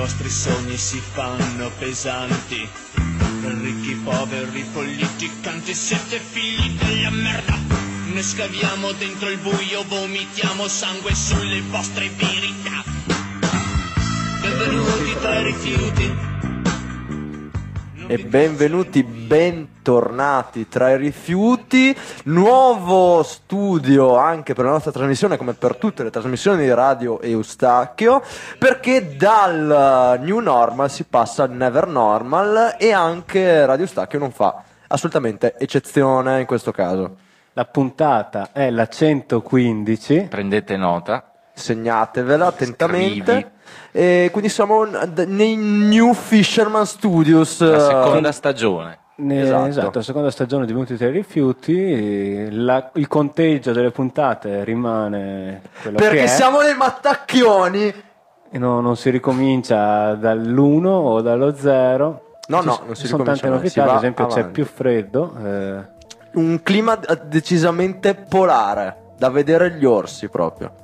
vostri sogni si fanno pesanti. Ricchi, poveri, politicanti, siete figli della merda. Ne scaviamo dentro il buio, vomitiamo sangue sulle vostre verità. Benvenuti tra i rifiuti. E bentornati tra i rifiuti, nuovo studio anche per la nostra trasmissione come per tutte le trasmissioni di Radio Eustachio, perché dal New Normal si passa al Never Normal e anche Radio Eustachio non fa assolutamente eccezione in questo caso. La puntata è la 115, prendete nota, segnatevela attentamente. E quindi siamo nei New Fisherman Studios, la seconda stagione. Esatto, la seconda stagione di Benvenuti tra i rifiuti. Il conteggio delle puntate rimane quello perché che è. Siamo nei mattacchioni E non si ricomincia dall'1 o dallo 0. Non si sono tante novità, ad esempio avanti. C'è più freddo, un clima decisamente polare, da vedere gli orsi proprio.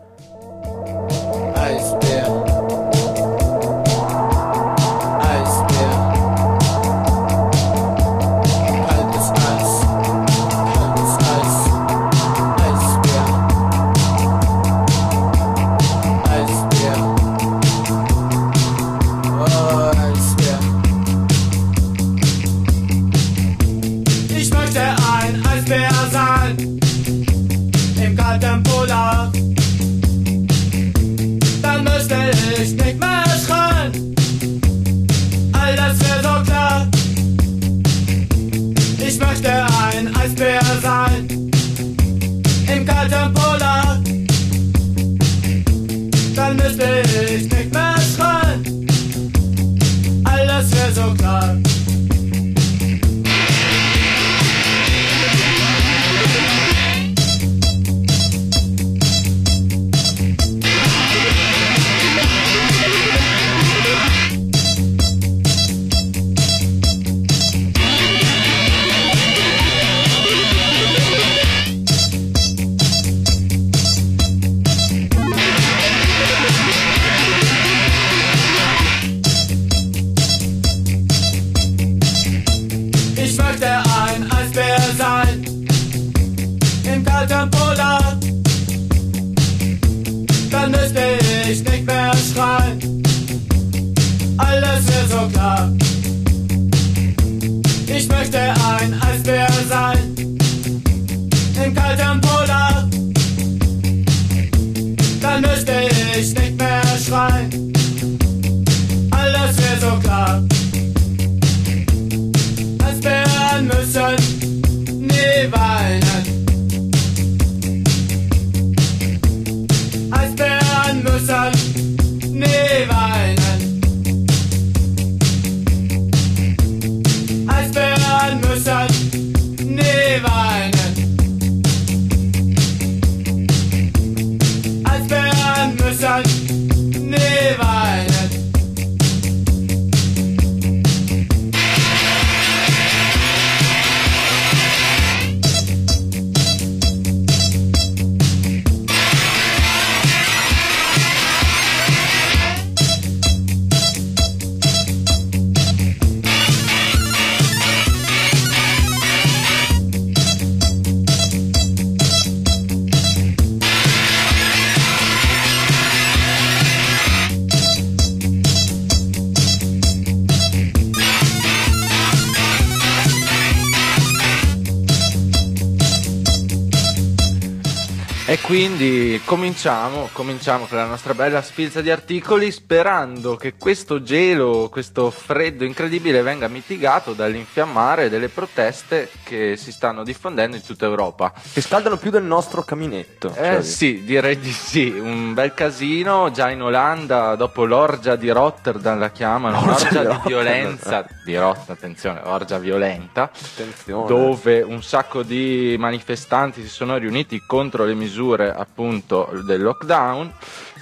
E quindi cominciamo con la nostra bella sfilza di articoli, sperando che questo gelo, questo freddo incredibile venga mitigato dall'infiammare delle proteste che si stanno diffondendo in tutta Europa. Che scaldano più del nostro caminetto. Sì, direi di sì, un bel casino già in Olanda, dopo l'orgia di Rotterdam la chiamano, l'orgia di violenza, attenzione, orgia violenta, attenzione. Dove un sacco di manifestanti si sono riuniti contro le misure appunto del lockdown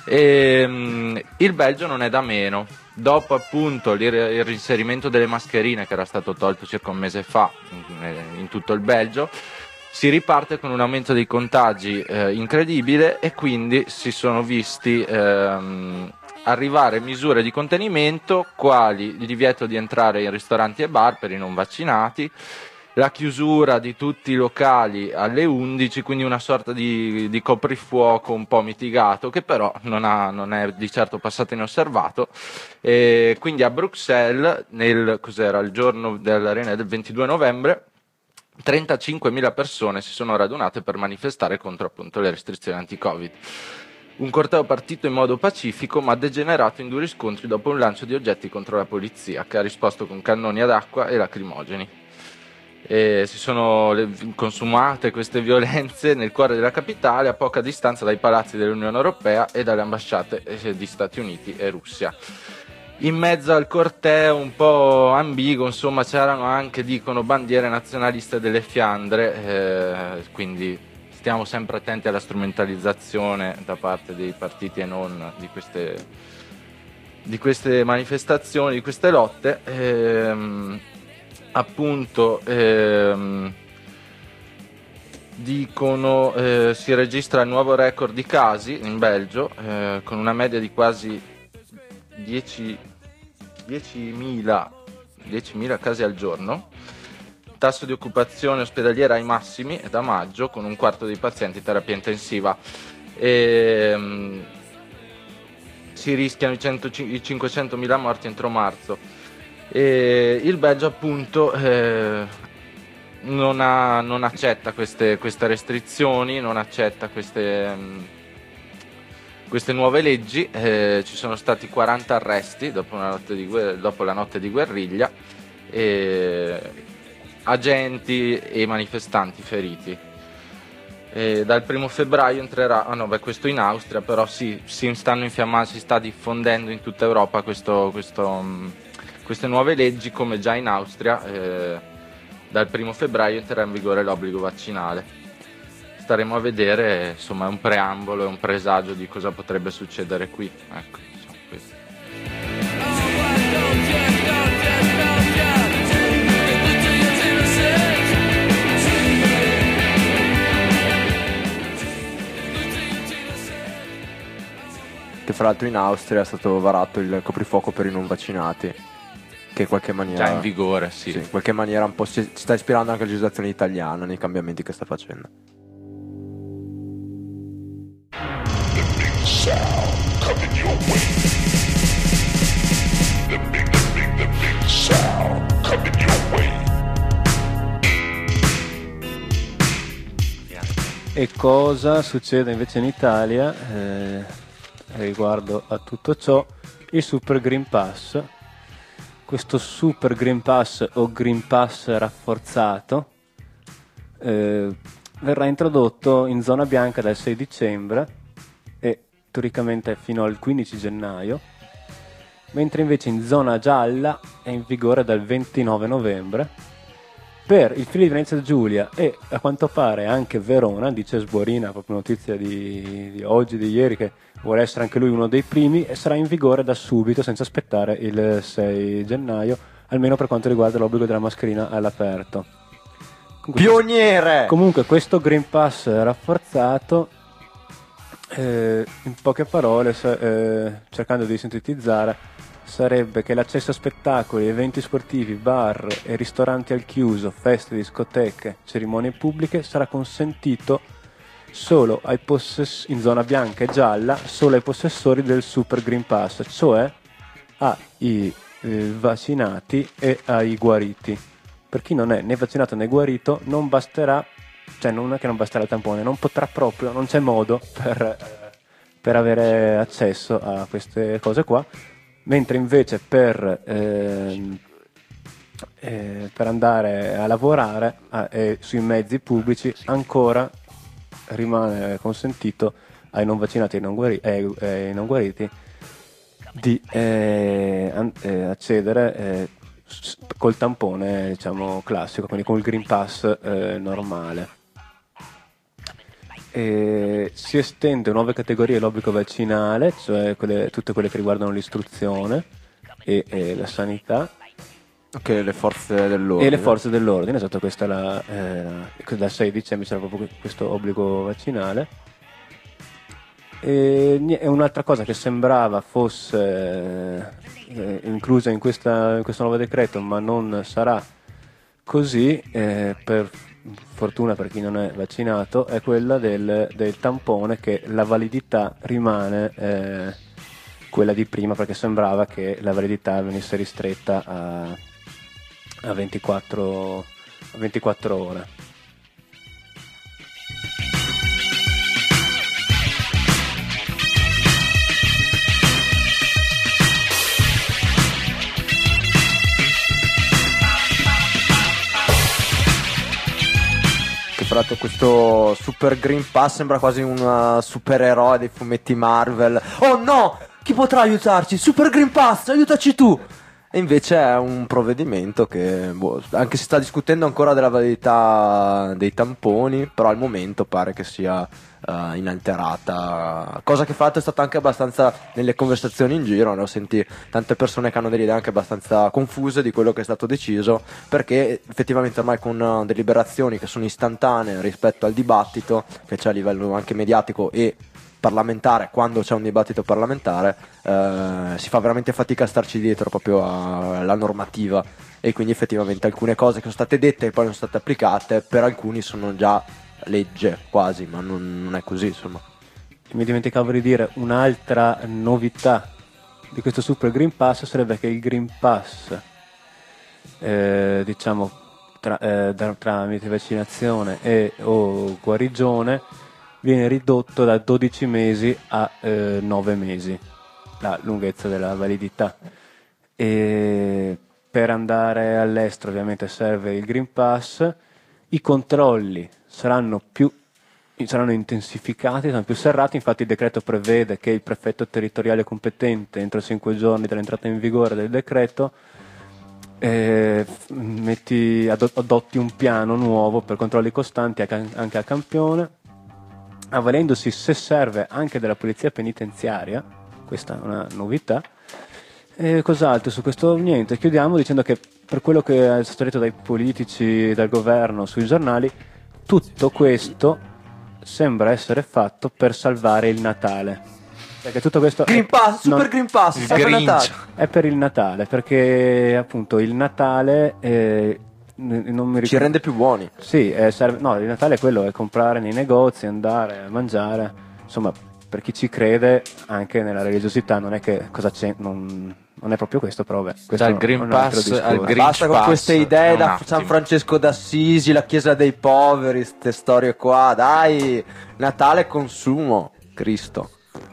e il Belgio non è da meno. Dopo appunto il reinserimento delle mascherine che era stato tolto circa un mese fa in tutto il Belgio, si riparte con un aumento dei contagi incredibile e quindi si sono visti arrivare misure di contenimento quali il divieto di entrare in ristoranti e bar per i non vaccinati, la chiusura di tutti i locali alle 11, quindi una sorta di coprifuoco un po' mitigato, che però non è di certo passato inosservato. E quindi a Bruxelles, il giorno dell'Arena del 22 novembre, 35.000 persone si sono radunate per manifestare contro appunto le restrizioni anti-Covid. Un corteo partito in modo pacifico ma degenerato in duri scontri dopo un lancio di oggetti contro la polizia, che ha risposto con cannoni ad acqua e lacrimogeni. E si sono consumate queste violenze nel cuore della capitale, a poca distanza dai palazzi dell'Unione Europea e dalle ambasciate di Stati Uniti e Russia. In mezzo al corteo un po' ambiguo, insomma, c'erano anche, dicono, bandiere nazionaliste delle Fiandre, quindi stiamo sempre attenti alla strumentalizzazione da parte dei partiti e non di queste manifestazioni, di queste lotte. Appunto dicono si registra il nuovo record di casi in Belgio, con una media di quasi 10.000 casi al giorno, tasso di occupazione ospedaliera ai massimi da maggio, con un quarto dei pazienti in terapia intensiva. Si rischiano i 500.000 morti entro marzo. E il Belgio appunto non accetta queste restrizioni, non accetta queste nuove leggi. Ci sono stati 40 arresti dopo la notte di guerriglia, agenti e manifestanti feriti. Dal 1 febbraio entrerà, questo in Austria, però si stanno infiammando, si sta diffondendo in tutta Europa queste nuove leggi, come già in Austria. Dal 1 febbraio entrerà in vigore l'obbligo vaccinale. Staremo a vedere, insomma, è un preambolo, è un presagio di cosa potrebbe succedere qui. Ecco, diciamo questo. Che fra l'altro in Austria è stato varato il coprifuoco per i non vaccinati, che in qualche maniera Già in vigore, sì. in qualche maniera un po' si sta ispirando anche la legislazione italiana nei cambiamenti che sta facendo. E cosa succede invece in Italia riguardo a tutto ciò? Il Super Green Pass. Questo Super Green Pass o Green Pass rafforzato verrà introdotto in zona bianca dal 6 dicembre e teoricamente fino al 15 gennaio, mentre invece in zona gialla è in vigore dal 29 novembre. Per il Friuli Venezia Giulia e a quanto pare anche Verona, dice Sborina, proprio notizia di oggi, di ieri, che vuole essere anche lui uno dei primi, e sarà in vigore da subito senza aspettare il 6 gennaio, almeno per quanto riguarda l'obbligo della mascherina all'aperto. Pioniere! Comunque questo Green Pass rafforzato, in poche parole, cercando di sintetizzare, sarebbe che l'accesso a spettacoli, eventi sportivi, bar e ristoranti al chiuso, feste, discoteche, cerimonie pubbliche sarà consentito solo in zona bianca e gialla, solo ai possessori del Super Green Pass, cioè ai vaccinati e ai guariti. Per chi non è né vaccinato né guarito non basterà, cioè non è che non basterà il tampone, non potrà proprio, non c'è modo per avere accesso a queste cose qua. Mentre invece per andare a lavorare sui mezzi pubblici ancora rimane consentito ai non vaccinati e ai non guariti di accedere col tampone, diciamo, classico, quindi con il Green Pass normale. Si estende nuove categorie l'obbligo vaccinale, cioè tutte quelle che riguardano l'istruzione e la sanità. Ok, le forze dell'ordine. E le forze dell'ordine, esatto, questa è dal 6 dicembre c'era proprio questo obbligo vaccinale. E un'altra cosa che sembrava fosse inclusa in questo nuovo decreto, ma non sarà così, per fortuna per chi non è vaccinato, è quella del tampone, che la validità rimane quella di prima, perché sembrava che la validità venisse ristretta a 24 ore. Fra l'altro questo Super Green Pass sembra quasi un supereroe dei fumetti Marvel. Oh no! Chi potrà aiutarci? Super Green Pass, aiutaci tu! E invece è un provvedimento che, anche si sta discutendo ancora della validità dei tamponi, però al momento pare che sia inalterata, cosa che fra l'altro è stata anche abbastanza nelle conversazioni in giro, ne ho sentito tante persone che hanno delle idee anche abbastanza confuse di quello che è stato deciso, perché effettivamente ormai con deliberazioni che sono istantanee rispetto al dibattito che c'è a livello anche mediatico e parlamentare, quando c'è un dibattito parlamentare si fa veramente fatica a starci dietro proprio alla normativa, e quindi effettivamente alcune cose che sono state dette e poi non sono state applicate, per alcuni sono già legge quasi, ma non è così, insomma. Mi dimenticavo di dire un'altra novità di questo Super Green Pass sarebbe che il Green Pass diciamo tramite vaccinazione o guarigione viene ridotto da 12 mesi a 9 mesi la lunghezza della validità, e per andare all'estero ovviamente serve il Green Pass. I controlli saranno intensificati, saranno più serrati. Infatti il decreto prevede che il prefetto territoriale competente entro 5 giorni dall'entrata in vigore del decreto adotti un piano nuovo per controlli costanti anche a campione, avvalendosi, se serve, anche della polizia penitenziaria. Questa è una novità. E cos'altro su questo? Niente, chiudiamo dicendo che per quello che è stato detto dai politici, dal governo, sui giornali, tutto questo sembra essere fatto per salvare il Natale. Perché tutto questo Green Pass, Super Green Pass, è per il Natale, perché appunto il Natale non mi ricordo, ci rende più buoni. Sì, il Natale è quello, è comprare nei negozi, andare a mangiare, insomma, per chi ci crede anche nella religiosità, non è che cosa c'è, non è proprio questo, però questo dal Green Pass al Green Basta con queste idee da San Francesco d'Assisi, la chiesa dei poveri, ste storie qua, dai, Natale consumo, Cristo.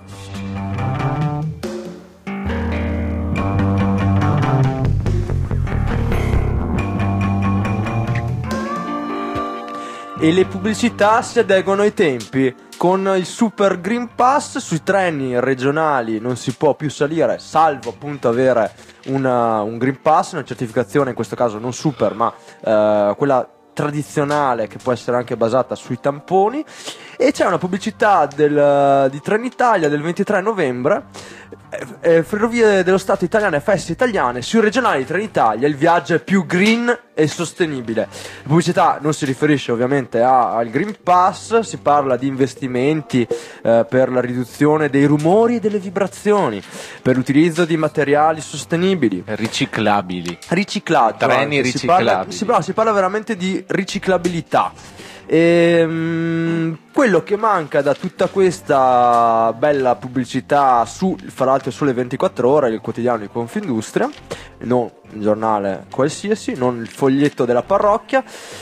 E le pubblicità si adeguano ai tempi. Con il Super Green Pass sui treni regionali non si può più salire, salvo appunto avere un Green Pass, una certificazione, in questo caso non super, ma quella tradizionale, che può essere anche basata sui tamponi. E c'è una pubblicità di Trenitalia del 23 novembre, Ferrovie dello Stato italiane e feste italiane, sui regionali di Trenitalia il viaggio è più green e sostenibile. La pubblicità non si riferisce ovviamente al Green Pass, si parla di investimenti per la riduzione dei rumori e delle vibrazioni, per l'utilizzo di materiali sostenibili, riciclabili, riciclaggio, treni riciclabili. Si parla veramente di riciclabilità. Quello che manca da tutta questa bella pubblicità fra l'altro sulle 24 ore, il quotidiano di Confindustria, non il giornale qualsiasi, non il foglietto della parrocchia,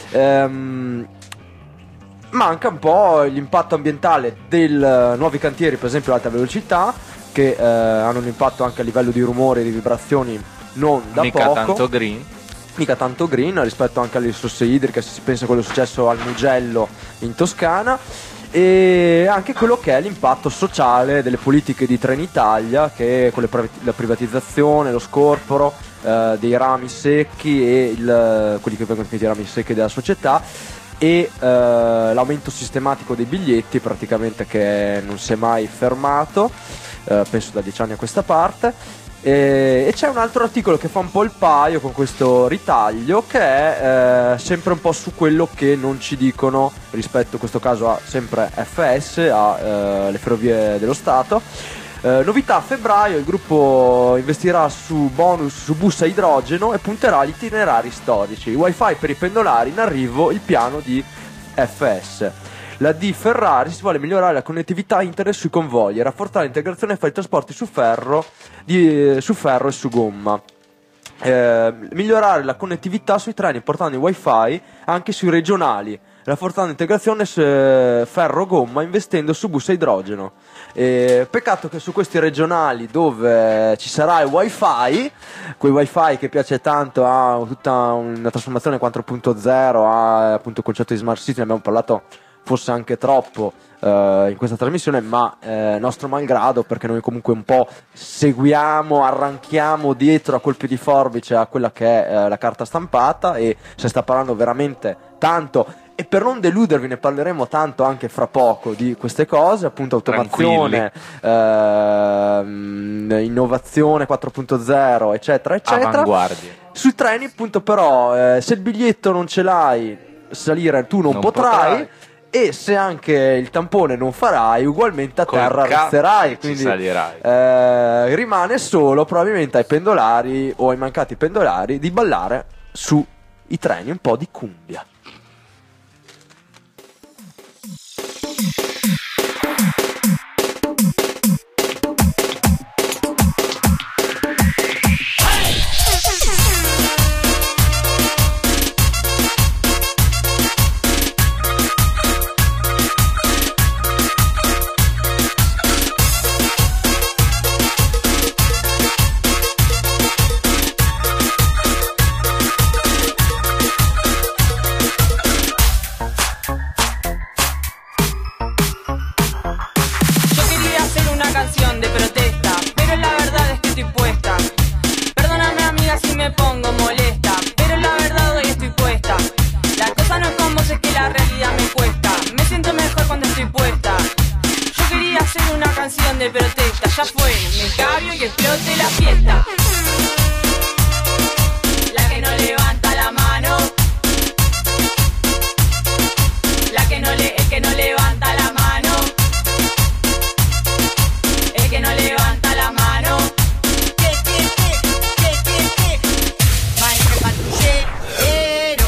manca un po' l'impatto ambientale dei nuovi cantieri, per esempio l'alta velocità, che hanno un impatto anche a livello di rumore e di vibrazioni non da poco. Mica tanto green rispetto anche alle risorse idriche, se si pensa a quello successo al Mugello in Toscana, e anche quello che è l'impatto sociale delle politiche di Trenitalia, che con la privatizzazione, lo scorporo dei rami secchi e quelli che vengono definiti i rami secchi della società, e l'aumento sistematico dei biglietti, praticamente, che non si è mai fermato, penso da 10 anni a questa parte. E c'è un altro articolo che fa un po' il paio con questo ritaglio, che è sempre un po' su quello che non ci dicono rispetto in questo caso a sempre FS, le Ferrovie dello Stato. Novità: a febbraio il gruppo investirà su bonus su bus a idrogeno e punterà agli itinerari storici. Wi-Fi per i pendolari, in arrivo il piano di FS. La D Ferrari si vuole migliorare la connettività internet sui convogli e rafforzare l'integrazione fra i trasporti su ferro e su gomma. Migliorare la connettività sui treni portando il Wi-Fi anche sui regionali, rafforzando l'integrazione ferro-gomma investendo su bus a idrogeno. Peccato che su questi regionali dove ci sarà il Wi-Fi, quel Wi-Fi che piace tanto, ha tutta una trasformazione 4.0, ha appunto il concetto di smart city, ne abbiamo parlato forse anche troppo in questa trasmissione, ma nostro malgrado, perché noi comunque un po' seguiamo, arranchiamo dietro a colpi di forbice a quella che è la carta stampata, e se sta parlando veramente tanto, e per non deludervi ne parleremo tanto anche fra poco di queste cose, appunto automazione, innovazione 4.0 eccetera eccetera, avanguardie. Sui treni appunto però se il biglietto non ce l'hai, salire tu non potrai. E se anche il tampone non farai, ugualmente a terra resterai, quindi rimane solo probabilmente ai pendolari o ai mancati pendolari di ballare sui treni un po' di cumbia. De protesta, ya fue, me cambio y que explote la fiesta. La que no levanta la mano, el que no levanta la mano, el que no levanta la mano. Maestro patrullero.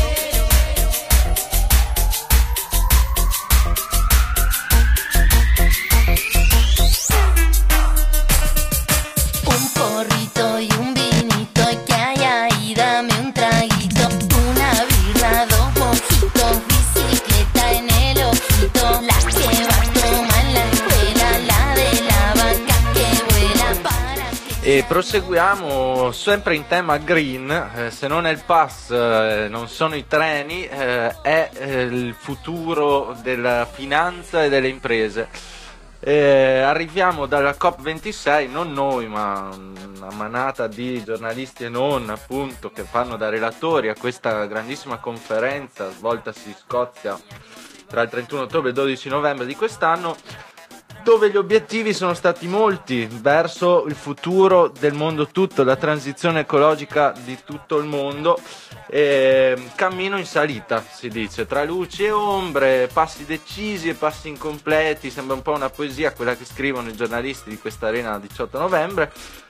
E proseguiamo sempre in tema green, se non è il pass, non sono i treni, è il futuro della finanza e delle imprese. Arriviamo dalla COP26, non noi ma una manata di giornalisti e non, appunto, che fanno da relatori a questa grandissima conferenza svoltasi in Scozia tra il 31 ottobre e il 12 novembre di quest'anno, dove gli obiettivi sono stati molti verso il futuro del mondo tutto, la transizione ecologica di tutto il mondo. Cammino in salita, si dice, tra luci e ombre, passi decisi e passi incompleti. Sembra un po' una poesia quella che scrivono i giornalisti di questa arena 18 novembre,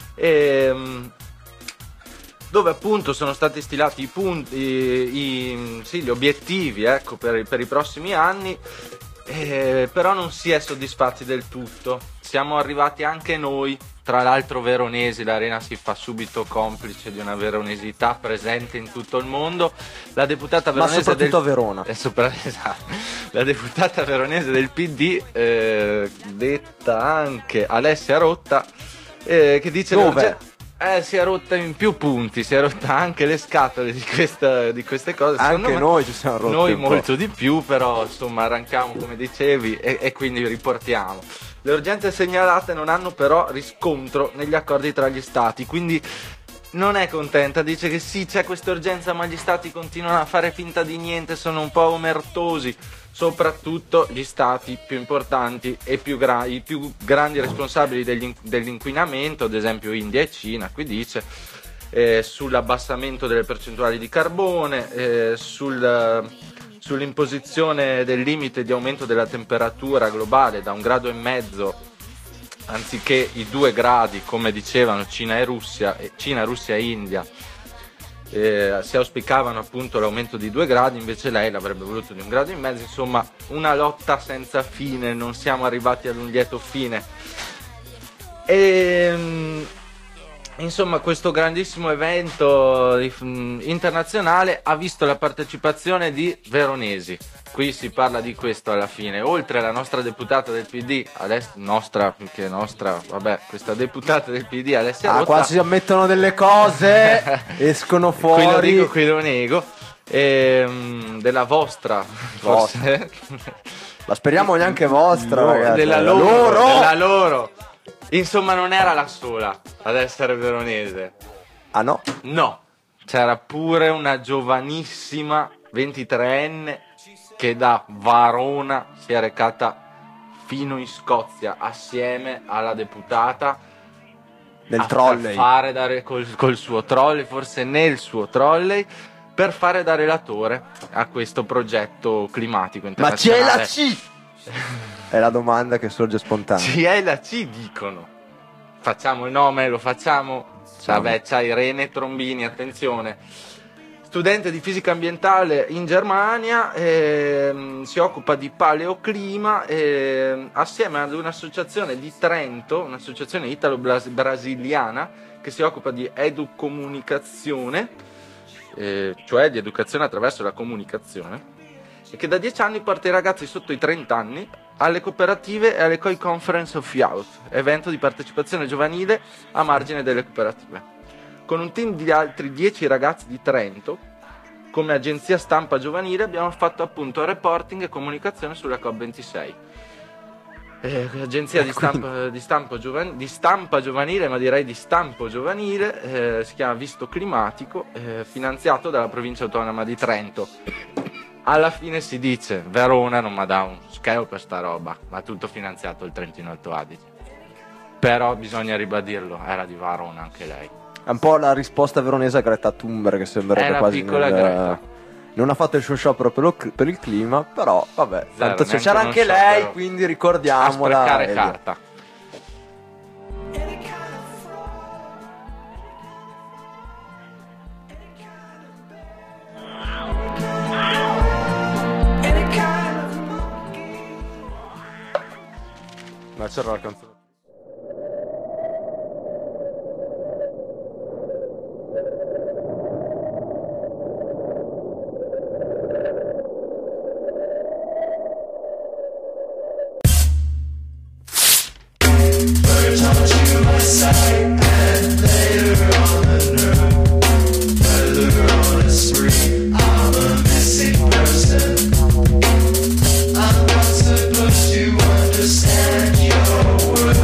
dove appunto sono stati stilati i punti, gli obiettivi, ecco, per i prossimi anni. Però non si è soddisfatti del tutto. Siamo arrivati anche noi, tra l'altro veronesi, l'Arena si fa subito complice di una veronesità presente in tutto il mondo. La deputata veronese, ma soprattutto a Verona, esatto. La deputata veronese del PD, detta anche Alessia Rotta, che dice dove? Si è rotta in più punti, si è rotta anche le scatole di queste cose. Anche noi ci siamo rotti. Noi molto di più, però insomma arranchiamo come dicevi e quindi riportiamo. Le urgenze segnalate non hanno però riscontro negli accordi tra gli stati, quindi non è contenta, dice che sì, c'è questa urgenza, ma gli stati continuano a fare finta di niente, sono un po' omertosi, soprattutto gli stati più importanti e i più grandi responsabili dell'inquinamento, ad esempio India e Cina, qui dice, sull'abbassamento delle percentuali di carbone, sull'imposizione del limite di aumento della temperatura globale da 1,5 gradi anziché i 2 gradi come dicevano Cina, Russia e India, si auspicavano appunto l'aumento di 2 gradi, invece lei l'avrebbe voluto di 1,5 gradi, insomma una lotta senza fine, non siamo arrivati ad un lieto fine. Insomma, questo grandissimo evento internazionale ha visto la partecipazione di veronesi. Qui si parla di questo alla fine. Oltre alla nostra deputata del PD, questa deputata del PD Alessia Rotta. Qua si ammettono delle cose, escono fuori. Qui lo dico, qui lo nego. Della vostra, forse. Ma speriamo neanche vostra, no, ragazzi. Della loro. Insomma, non era la sola ad essere veronese. Ah no? No, c'era pure una giovanissima 23enne che da Varona si è recata fino in Scozia assieme alla deputata nel trolley, fare col suo trolley, forse nel suo trolley, per fare da relatore a questo progetto climatico internazionale. Ma c'è la C! È la domanda che sorge spontanea. C'è la C, dicono. Facciamo il nome, lo facciamo. Vabbè, c'ha Irene Trombini, attenzione. Studente di fisica ambientale in Germania, si occupa di paleoclima, assieme ad un'associazione di Trento, un'associazione italo-brasiliana che si occupa di educomunicazione, cioè di educazione attraverso la comunicazione, e che da 10 anni porta i ragazzi sotto i 30 anni alle cooperative e alle Koi Conference of Youth, evento di partecipazione giovanile a margine delle cooperative. Con un team di altri 10 ragazzi di Trento, come agenzia stampa giovanile, abbiamo fatto appunto reporting e comunicazione sulla COP26. Agenzia di stampa giovanile, ma direi di stampo giovanile, si chiama Visto Climatico, finanziato dalla provincia autonoma di Trento. Alla fine si dice, Verona non mi dà un scheo per sta roba, ma tutto finanziato il Trentino Alto Adige. Però bisogna ribadirlo, era di Verona anche lei. È un po' la risposta veronese a Greta Thunberg, che sembrerebbe quasi piccola Greta. Non ha fatto il suo sciopero per il clima, però vabbè, tanto Zero, c'era anche lei, quindi ricordiamola. A sprecare carta. Ma c'era la canzone. I'm not supposed to understand your words.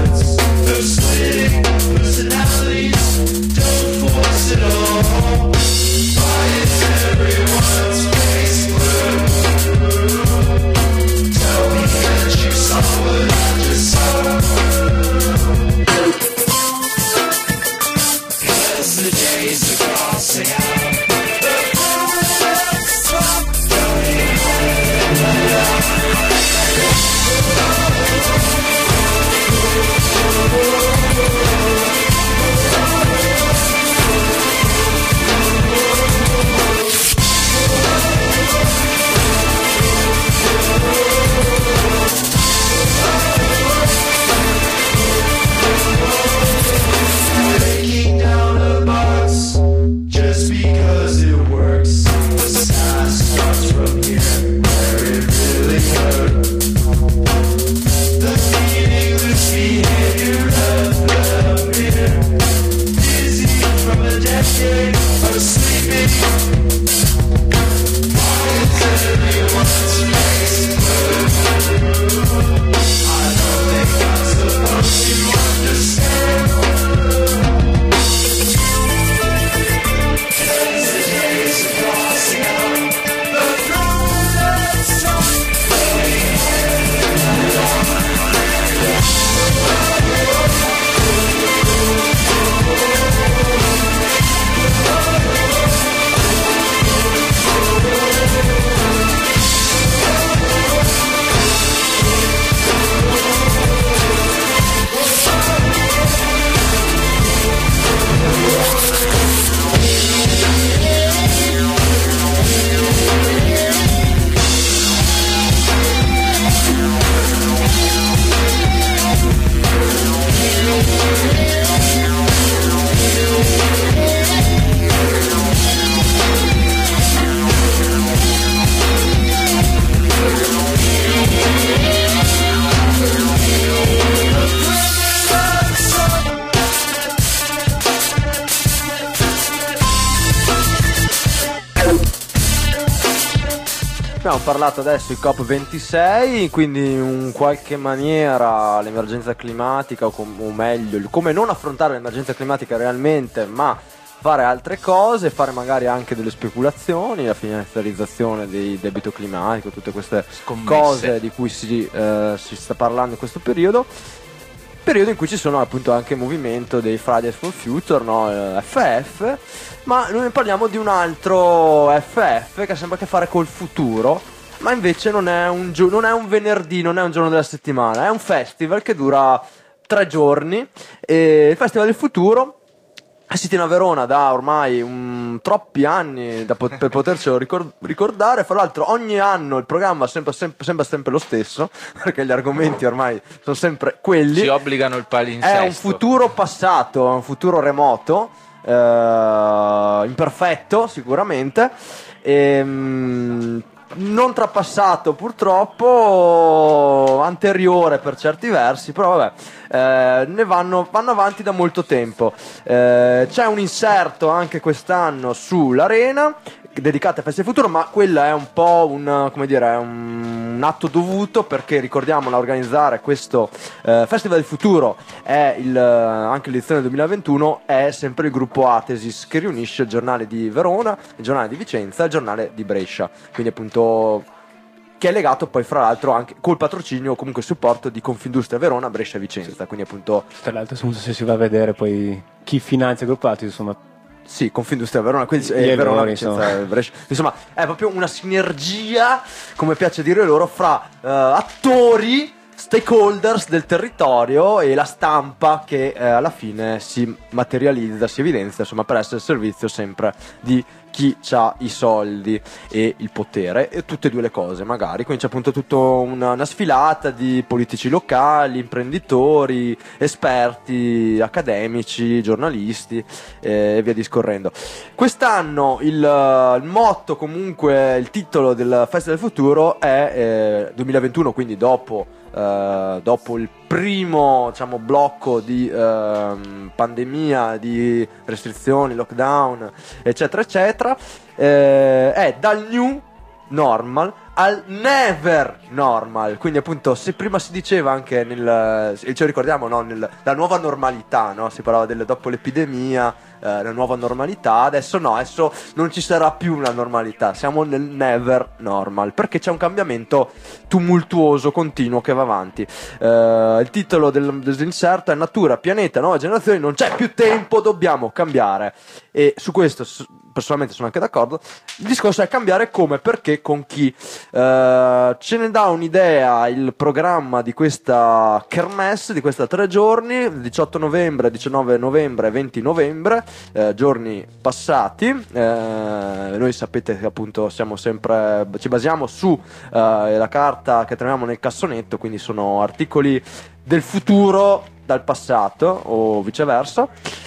Abbiamo parlato adesso di COP26, quindi in qualche maniera l'emergenza climatica, o meglio, come non affrontare l'emergenza climatica realmente, ma fare altre cose, fare magari anche delle speculazioni, la finanziarizzazione del debito climatico, tutte queste cose di cui si sta parlando in questo periodo in cui ci sono appunto anche il movimento dei Fridays for Future, no? FF, ma noi parliamo di un altro FF che sembra che fare col futuro, ma invece non è un venerdì, non è un giorno della settimana, è un festival che dura 3 giorni, e il Festival del Futuro si tiene a Verona da ormai troppi anni per potercelo ricordare. Fra l'altro ogni anno il programma sembra sempre lo stesso, perché gli argomenti ormai sono sempre quelli. Ci obbligano il palinsesto. È un futuro passato, un futuro remoto, imperfetto sicuramente, non trapassato purtroppo, anteriore per certi versi, però vabbè, ne vanno avanti da molto tempo. C'è un inserto anche quest'anno sull'Arena dedicato a Festival Futuro, ma quella è un po' un atto dovuto, perché ricordiamola, organizzare questo Festival del Futuro è anche l'edizione 2021 è sempre il gruppo Atesis, che riunisce il giornale di Verona, il giornale di Vicenza e il giornale di Brescia, quindi appunto che è legato poi fra l'altro anche col patrocinio o comunque il supporto di Confindustria Verona, Brescia e Vicenza, quindi appunto tra l'altro se si va a vedere poi chi finanzia il gruppo Atesis, insomma. Sì, Confindustria Verona, quindi Verona, Vicenza e Brescia. Insomma, è proprio una sinergia, come piace dire loro, fra attori, stakeholders del territorio e la stampa che alla fine si materializza, si evidenzia, insomma, per essere al servizio sempre di chi ha i soldi e il potere, e tutte e due le cose magari. Quindi c'è appunto tutta una sfilata di politici locali, imprenditori, esperti, accademici, giornalisti e via discorrendo. Quest'anno il motto, comunque il titolo del Festival del Futuro è 2021, quindi dopo il primo, diciamo, blocco di pandemia, di restrizioni, lockdown, eccetera eccetera, è dal new normal al never normal. Quindi appunto, se prima si diceva anche ce lo ricordiamo, no? La nuova normalità, no? Si parlava dopo l'epidemia, la nuova normalità. Adesso no, adesso non ci sarà più una normalità, siamo nel never normal, perché c'è un cambiamento tumultuoso, continuo, che va avanti. Il titolo dell'inserto è Natura, pianeta, nuova generazione, non c'è più tempo, dobbiamo cambiare. E su questo personalmente sono anche d'accordo. Il discorso è cambiare come, perché, con chi. Ce ne dà un'idea il programma di questa kermesse, di questa 3 giorni, 18 novembre, 19 novembre e 20 novembre, giorni passati. Noi sapete che appunto ci basiamo su la carta che troviamo nel cassonetto, quindi sono articoli del futuro dal passato o viceversa.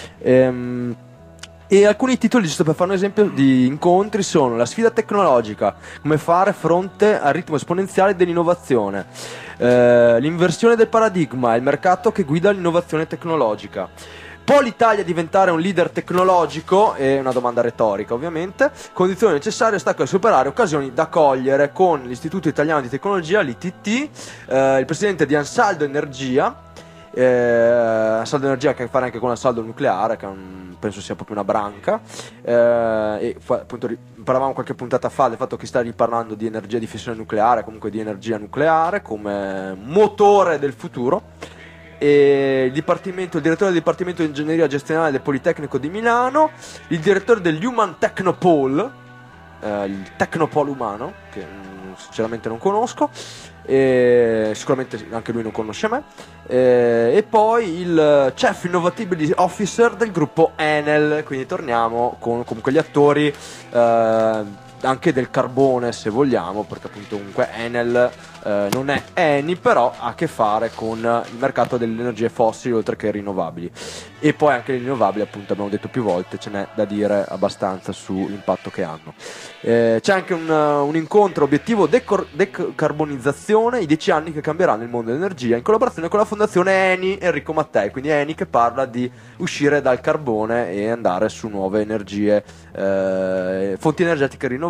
E alcuni titoli, giusto per fare un esempio di incontri, sono: la sfida tecnologica, come fare fronte al ritmo esponenziale dell'innovazione, l'inversione del paradigma, il mercato che guida l'innovazione tecnologica. Può l'Italia diventare un leader tecnologico? È una domanda retorica, ovviamente. Condizioni necessarie, ostacoli da superare, occasioni da cogliere, con l'Istituto Italiano di Tecnologia, l'ITT, il presidente di Ansaldo Energia. Ansaldo Energia ha a che fare anche con Ansaldo Nucleare, che penso sia proprio una branca, e appunto parlavamo qualche puntata fa del fatto che sta riparlando di energia di fissione nucleare, comunque di energia nucleare come motore del futuro. E il direttore del Dipartimento di Ingegneria Gestionale del Politecnico di Milano, il direttore dell'Human Technopole, il Technopole umano, che sinceramente non conosco, e sicuramente anche lui non conosce me, e poi il Chief Innovativity Officer del gruppo Enel. Quindi torniamo con comunque gli attori anche del carbone, se vogliamo, perché appunto comunque Enel non è Eni, però ha a che fare con il mercato delle energie fossili oltre che rinnovabili. E poi anche le rinnovabili, appunto, abbiamo detto più volte, ce n'è da dire abbastanza sull'impatto che hanno. C'è anche un incontro obiettivo decarbonizzazione, i 10 anni che cambieranno il mondo dell'energia, in collaborazione con la fondazione Eni Enrico Mattei. Quindi Eni che parla di uscire dal carbone e andare su nuove energie, fonti energetiche rinnovabili,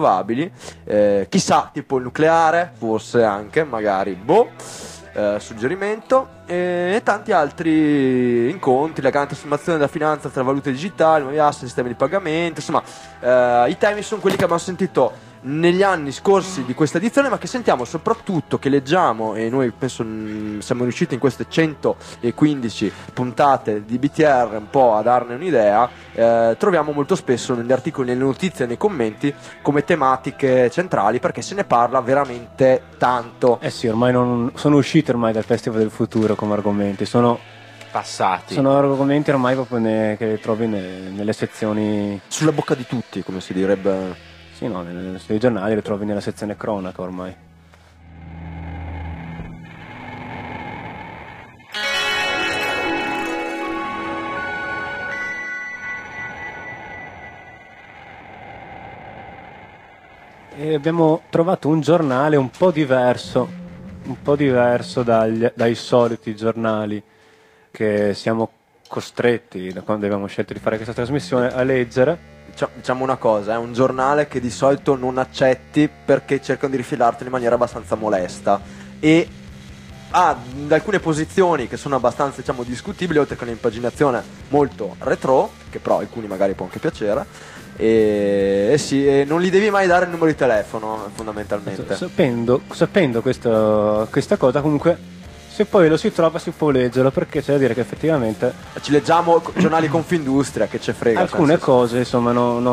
rinnovabili, chissà, tipo il nucleare, forse anche, magari, suggerimento, e tanti altri incontri, la grande trasformazione della finanza tra valute digitali, nuovi asset, sistemi di pagamento, insomma, i temi sono quelli che abbiamo sentito negli anni scorsi di questa edizione, ma che sentiamo soprattutto, che leggiamo, e noi penso siamo riusciti in queste 115 puntate di BTR un po' a darne un'idea, troviamo molto spesso negli articoli, nelle notizie, nei commenti come tematiche centrali, perché se ne parla veramente tanto. Eh sì, ormai non sono usciti ormai dal Festival del Futuro come argomenti, sono Passati. argomenti ormai proprio che trovi nelle sezioni, Sulla bocca di tutti, come si direbbe. sì, no, sui giornali, le trovi nella sezione cronaca ormai. E abbiamo trovato un giornale un po' diverso dai soliti giornali che siamo costretti, da quando abbiamo scelto di fare questa trasmissione, a leggere. Diciamo una cosa, è un giornale che di solito non accetti perché cercano di rifilartelo in maniera abbastanza molesta e ha alcune posizioni che sono abbastanza, diciamo, discutibili, oltre che un'impaginazione molto retro, che però a alcuni magari può anche piacere, e sì, e non gli devi mai dare il numero di telefono, fondamentalmente. Sapendo questa cosa, comunque, se poi lo si trova si può leggerlo, perché c'è da dire che effettivamente Ci leggiamo giornali Confindustria, che ci frega. alcune cose, insomma,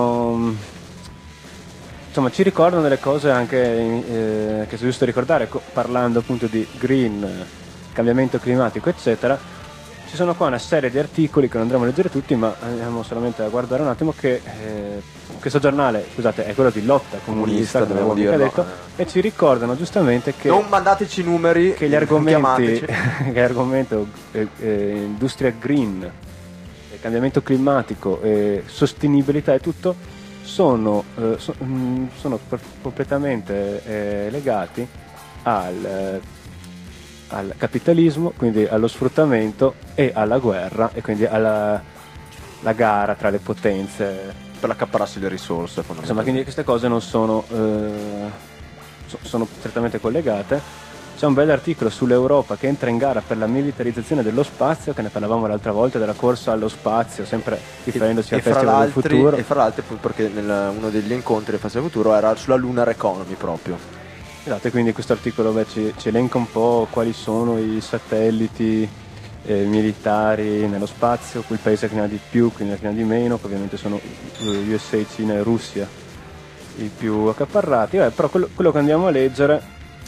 insomma, ci ricordano delle cose anche che è giusto ricordare, parlando appunto di green, cambiamento climatico, eccetera. Ci sono qua una serie di articoli che non andremo a leggere tutti, ma andiamo solamente a guardare un attimo che questo giornale, scusate, è quello di Lotta Comunista, come dobbiamo abbiamo dirlo. detto, e ci ricordano giustamente che Non mandateci numeri, che gli argomenti, chiamateci. che l'argomento industria green, cambiamento climatico, sostenibilità e tutto sono completamente legati al capitalismo, quindi allo sfruttamento e alla guerra, e quindi alla gara tra le potenze. Per l'accaparrarsi le risorse, Insomma, fondamentalmente. quindi queste cose non sono strettamente collegate. C'è un bel articolo sull'Europa che entra in gara per la militarizzazione dello spazio, che ne parlavamo l'altra volta, della corsa allo spazio, sempre riferendosi al Festival del Futuro. E fra l'altro, perché uno degli incontri del Festival del Futuro era sulla Lunar Economy proprio. Esatto, e quindi questo articolo ci elenca un po' quali sono i satelliti militari nello spazio, quel paese che ne ha di più, quindi che ne ha di meno, che ovviamente sono USA, Cina e Russia i più accaparrati. Però quello che andiamo a leggere,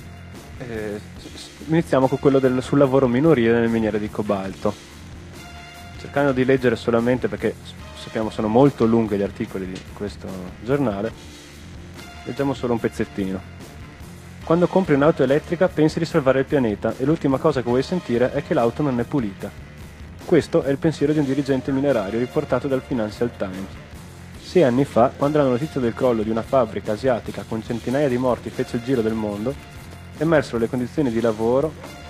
iniziamo con quello sul lavoro minorile nelle miniere di cobalto, cercando di leggere solamente, perché sappiamo sono molto lunghi gli articoli di questo giornale, leggiamo solo un pezzettino. Quando compri un'auto elettrica pensi di salvare il pianeta e l'ultima cosa che vuoi sentire è che l'auto non è pulita. Questo è il pensiero di un dirigente minerario riportato dal Financial Times. 6 anni fa, quando la notizia del crollo di una fabbrica asiatica con centinaia di morti fece il giro del mondo, emersero le condizioni di lavoro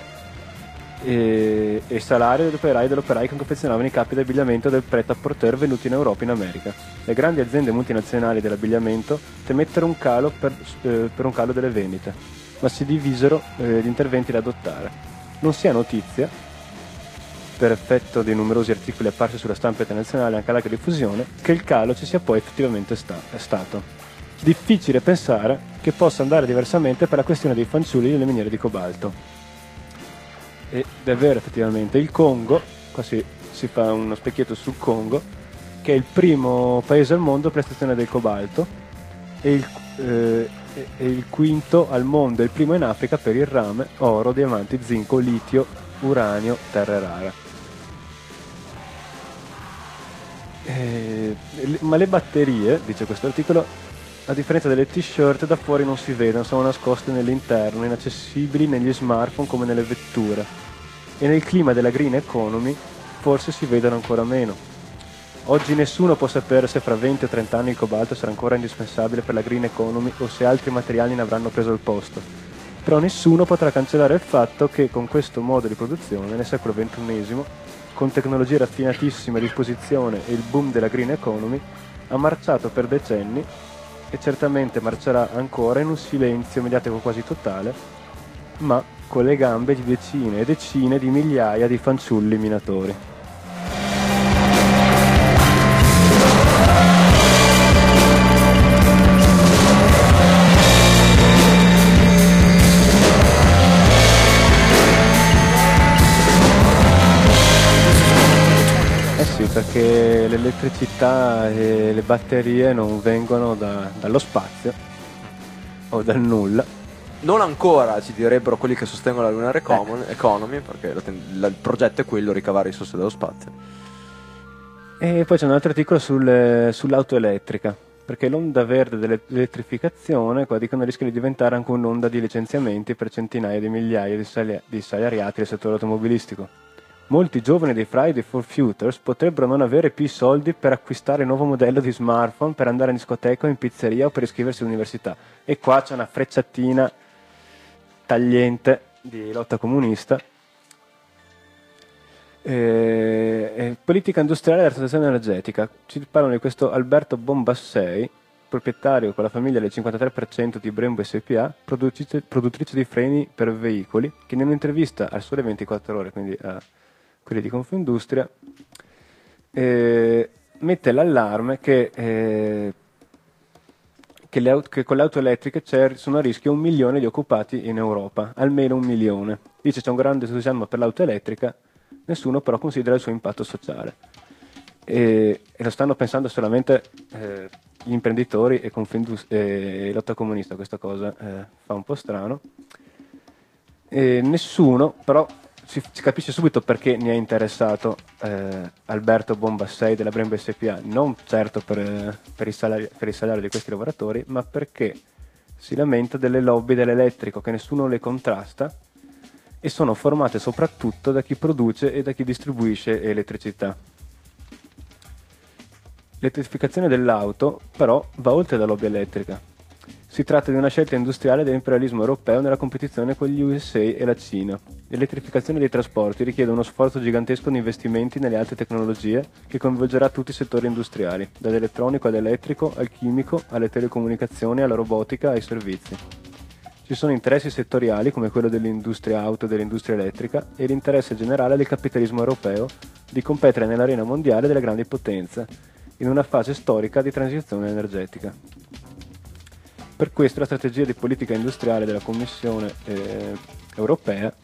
e salario dell'operai che confezionavano i capi d'abbigliamento del pret-à-porter venuti in Europa e in America. Le grandi aziende multinazionali dell'abbigliamento temettero un calo per un calo delle vendite, ma si divisero gli interventi da adottare. Non si ha notizia, per effetto dei numerosi articoli apparsi sulla stampa internazionale e anche alla diffusione, che il calo ci sia poi effettivamente stato. Difficile pensare che possa andare diversamente per la questione dei fanciulli nelle miniere di cobalto. Ed è vero, effettivamente, il Congo, qua si fa uno specchietto sul Congo, che è il primo paese al mondo per l'estrazione del cobalto e il quinto al mondo e il primo in Africa per il rame, oro, diamanti, zinco, litio, uranio, terre rare. Ma le batterie, dice questo articolo, a differenza delle t-shirt, da fuori non si vedono, sono nascoste nell'interno, inaccessibili negli smartphone come nelle vetture. E nel clima della green economy forse si vedono ancora meno. Oggi nessuno può sapere se fra 20 o 30 anni il cobalto sarà ancora indispensabile per la green economy o se altri materiali ne avranno preso il posto. Però nessuno potrà cancellare il fatto che con questo modo di produzione nel secolo XXI, con tecnologie raffinatissime a disposizione e il boom della green economy, ha marciato per decenni e certamente marcerà ancora in un silenzio mediatico quasi totale, ma con le gambe di decine e decine di migliaia di fanciulli minatori. Sì, perché l'elettricità e le batterie non vengono dallo spazio o dal nulla. Non ancora, ci direbbero quelli che sostengono la Lunar Economy, perché il progetto è quello, ricavare risorse dallo spazio. E poi c'è un altro articolo sull'auto elettrica, perché l'onda verde dell'elettrificazione qua dicono rischia di diventare anche un'onda di licenziamenti per centinaia di migliaia di salariati del settore automobilistico. Molti giovani dei Friday for Futures potrebbero non avere più i soldi per acquistare il nuovo modello di smartphone, per andare in discoteca o in pizzeria o per iscriversi all'università. E qua c'è una frecciatina tagliente di lotta comunista. Politica industriale e la transizione energetica. Ci parlano di questo Alberto Bombassei, proprietario con la famiglia del 53% di Brembo SPA, produttrice di freni per veicoli, che in un'intervista al Sole 24 Ore, quindi a quelli di Confindustria, mette l'allarme che con le auto elettriche sono a rischio 1 milione di occupati in Europa, almeno 1 milione. Dice c'è un grande entusiasmo per l'auto elettrica, nessuno però considera il suo impatto sociale. E lo stanno pensando solamente gli imprenditori e lotta comunista, questa cosa fa un po' strano. Nessuno però si capisce subito perché ne è interessato Alberto Bombassei della Brembo SPA, non certo per il salario di questi lavoratori, ma perché si lamenta delle lobby dell'elettrico che nessuno le contrasta e sono formate soprattutto da chi produce e da chi distribuisce elettricità. L'elettrificazione dell'auto però va oltre la lobby elettrica. Si tratta di una scelta industriale dell'imperialismo europeo nella competizione con gli USA e la Cina. L'elettrificazione dei trasporti richiede uno sforzo gigantesco di investimenti nelle alte tecnologie che coinvolgerà tutti i settori industriali, dall'elettronico ad elettrico, al chimico, alle telecomunicazioni, alla robotica, ai servizi. Ci sono interessi settoriali come quello dell'industria auto e dell'industria elettrica e l'interesse generale del capitalismo europeo di competere nell'arena mondiale delle grandi potenze, in una fase storica di transizione energetica. Per questo la strategia di politica industriale della Commissione europea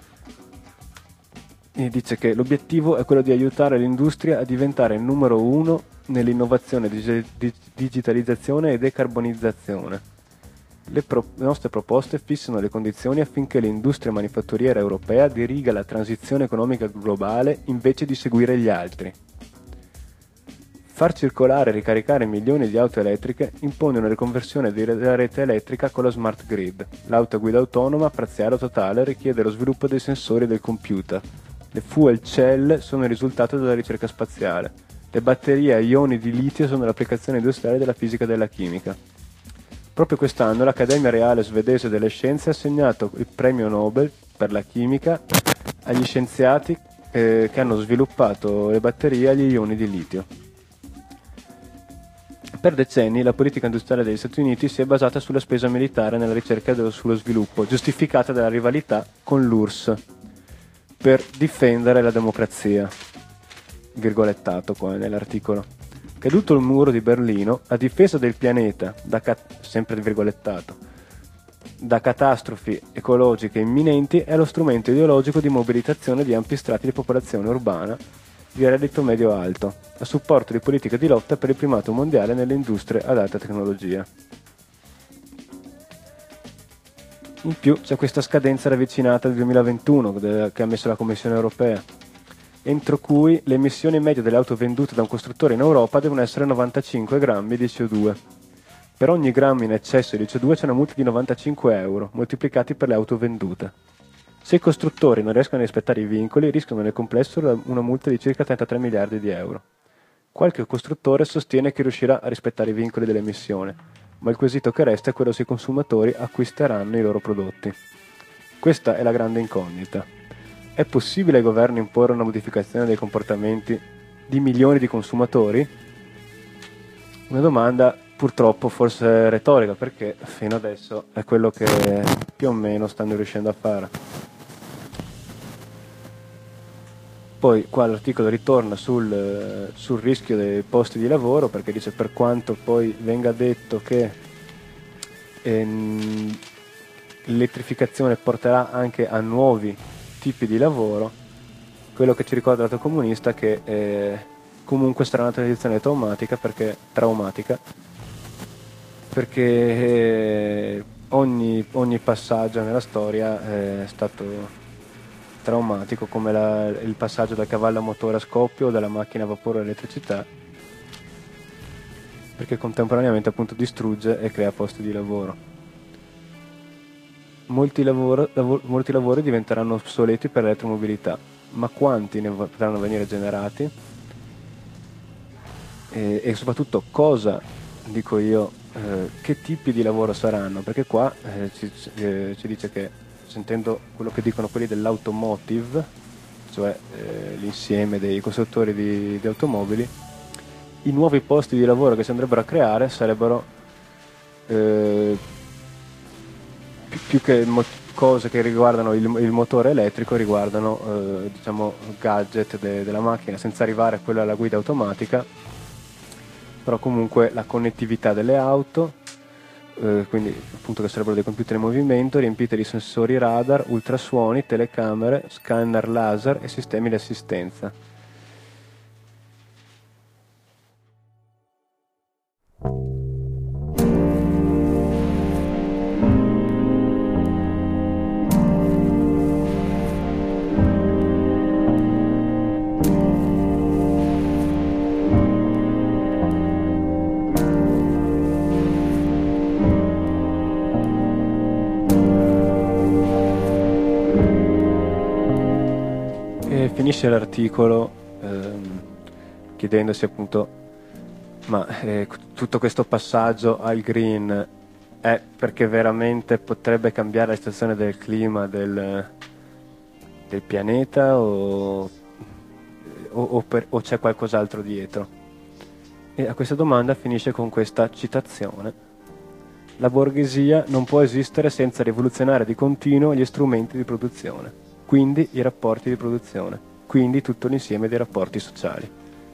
dice che l'obiettivo è quello di aiutare l'industria a diventare il numero 1 nell'innovazione, digitalizzazione e decarbonizzazione. Le nostre proposte fissano le condizioni affinché l'industria manifatturiera europea diriga la transizione economica globale invece di seguire gli altri. Far circolare e ricaricare milioni di auto elettriche impone una riconversione della rete elettrica con la smart grid. L'auto a guida autonoma, parziale o totale, richiede lo sviluppo dei sensori e del computer. Le fuel cell sono il risultato della ricerca spaziale. Le batterie a ioni di litio sono l'applicazione industriale della fisica e della chimica. Proprio quest'anno l'Accademia Reale Svedese delle Scienze ha assegnato il premio Nobel per la chimica agli scienziati che hanno sviluppato le batterie agli ioni di litio. Per decenni la politica industriale degli Stati Uniti si è basata sulla spesa militare nella ricerca sullo sviluppo, giustificata dalla rivalità con l'URSS per difendere la democrazia. Virgolettato qua nell'articolo. Caduto il muro di Berlino, a difesa del pianeta, sempre virgolettato, da catastrofi ecologiche imminenti è lo strumento ideologico di mobilitazione di ampi strati di popolazione urbana di reddito medio-alto, a supporto di politiche di lotta per il primato mondiale nelle industrie ad alta tecnologia. In più c'è questa scadenza ravvicinata del 2021 che ha messo la Commissione europea, entro cui le emissioni medie delle auto vendute da un costruttore in Europa devono essere 95 grammi di CO2. Per ogni grammo in eccesso di CO2 c'è una multa di 95 euro, moltiplicati per le auto vendute. Se i costruttori non riescono a rispettare i vincoli, rischiano nel complesso una multa di circa 33 miliardi di euro. Qualche costruttore sostiene che riuscirà a rispettare i vincoli dell'emissione, ma il quesito che resta è quello se i consumatori acquisteranno i loro prodotti. Questa è la grande incognita. È possibile ai governi imporre una modificazione dei comportamenti di milioni di consumatori? Una domanda purtroppo forse retorica, perché fino adesso è quello che più o meno stanno riuscendo a fare. Poi qua l'articolo ritorna sul rischio dei posti di lavoro, perché dice: per quanto poi venga detto che l'elettrificazione porterà anche a nuovi tipi di lavoro, quello che ci ricorda il lato comunista è che comunque sarà una transizione traumatica, perché ogni passaggio nella storia è stato traumatico, come il passaggio dal cavallo a motore a scoppio o dalla macchina a vapore all'elettricità, perché contemporaneamente appunto distrugge e crea posti di lavoro. Molti lavori diventeranno obsoleti per l'elettromobilità, ma quanti ne potranno venire generati? E soprattutto cosa, dico io, che tipi di lavoro saranno? Perché qua ci dice che, sentendo quello che dicono quelli dell'automotive, cioè l'insieme dei costruttori di automobili, i nuovi posti di lavoro che si andrebbero a creare sarebbero più che cose che riguardano il motore elettrico, riguardano diciamo gadget della macchina, senza arrivare a quella alla guida automatica, però comunque la connettività delle auto, quindi appunto che sarebbero dei computer in movimento riempiti di sensori radar, ultrasuoni, telecamere, scanner laser e sistemi di assistenza. Finisce l'articolo chiedendosi appunto: ma tutto questo passaggio al green è perché veramente potrebbe cambiare la situazione del clima del pianeta o c'è qualcos'altro dietro? E a questa domanda finisce con questa citazione: la borghesia non può esistere senza rivoluzionare di continuo gli strumenti di produzione, quindi i rapporti di produzione, quindi tutto l'insieme dei rapporti sociali.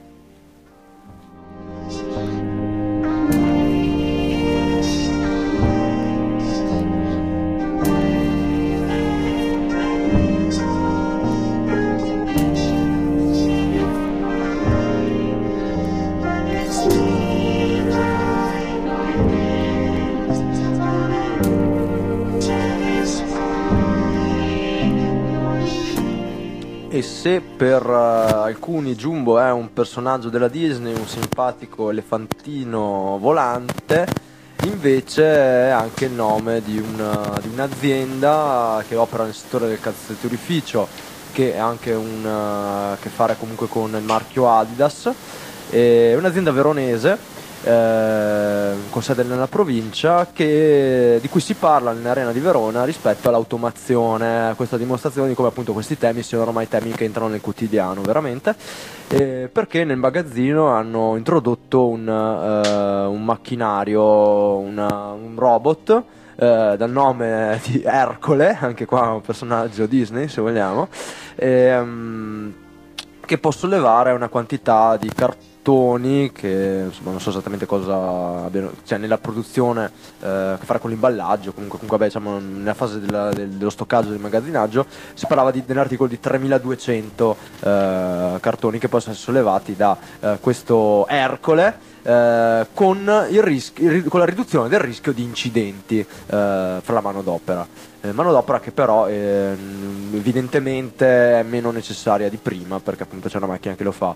E se per alcuni Jumbo è un personaggio della Disney, un simpatico elefantino volante, invece è anche il nome di un'azienda che opera nel settore del calzaturificio, che ha anche a che fare comunque con il marchio Adidas. È un'azienda veronese con sede nella provincia, di cui si parla nell'Arena di Verona rispetto all'automazione, questa dimostrazione di come appunto questi temi siano ormai temi che entrano nel quotidiano veramente, perché nel magazzino hanno introdotto un macchinario, un robot dal nome di Ercole, anche qua un personaggio Disney se vogliamo, che può sollevare una quantità di cartoni che insomma non so esattamente cosa abbiano, cioè nella produzione che fare con l'imballaggio, comunque vabbè, diciamo nella fase dello stoccaggio, del magazzinaggio, si parlava nell'articolo di 3200 cartoni che possono essere sollevati da questo Ercole, con la riduzione del rischio di incidenti fra la manodopera. Manodopera che però evidentemente è meno necessaria di prima, perché appunto c'è una macchina che lo fa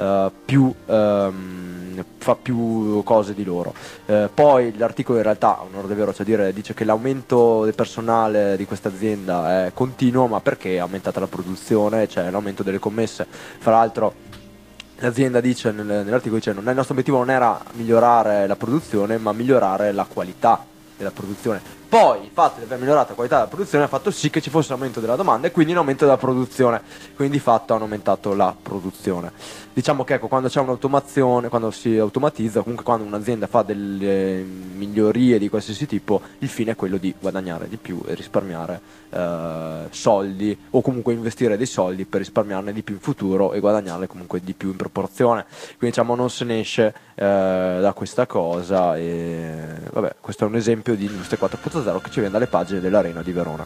più cose di loro. Poi l'articolo in realtà, a onor del vero, dice che l'aumento del personale di questa azienda è continuo, ma perché è aumentata la produzione, c'è l'aumento delle commesse. Fra l'altro l'azienda dice nell'articolo, il nostro obiettivo non era migliorare la produzione, ma migliorare la qualità della produzione. Poi il fatto di aver migliorato la qualità della produzione ha fatto sì che ci fosse un aumento della domanda e quindi un aumento della produzione, quindi di fatto hanno aumentato la produzione. Diciamo che ecco, quando c'è un'automazione, quando si automatizza, comunque quando un'azienda fa delle migliorie di qualsiasi tipo, il fine è quello di guadagnare di più e risparmiare soldi, o comunque investire dei soldi per risparmiarne di più in futuro e guadagnarne comunque di più in proporzione. Quindi diciamo non se ne esce da questa cosa, e vabbè, questo è un esempio di Industria 4.0 che ci viene dalle pagine dell'Arena di Verona.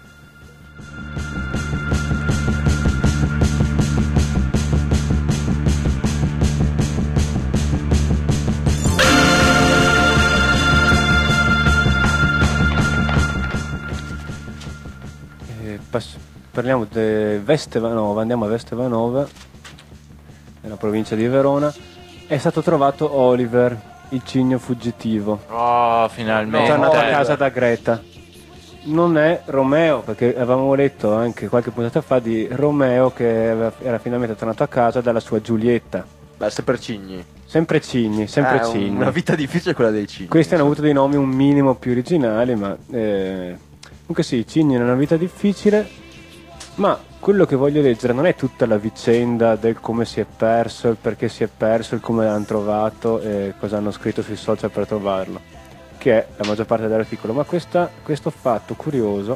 Parliamo di Vestevanova, andiamo a Vestevanova, nella provincia di Verona. È stato trovato Oliver, il cigno fuggitivo. Oh, È finalmente. tornato a casa da Greta. Non è Romeo, perché avevamo letto anche qualche puntata fa di Romeo che era finalmente tornato a casa dalla sua Giulietta. Beh, sempre cigni. Sempre cigni, sempre È cigni. una vita difficile quella dei cigni. Questi hanno avuto dei nomi un minimo più originali, ma comunque sì, i cigni hanno una vita difficile. Ma quello che voglio leggere non è tutta la vicenda del come si è perso, il perché si è perso, il come l'hanno trovato e cosa hanno scritto sui social per trovarlo, che è la maggior parte dell'articolo, ma questo fatto curioso